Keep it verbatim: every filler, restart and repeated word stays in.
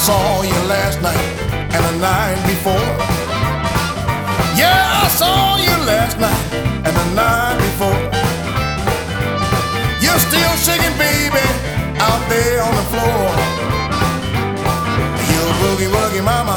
saw you last night and the night before. Yeah, I saw you last night and the night before. You're still shaking, baby, out there on the floor. You're boogie woogie, mama.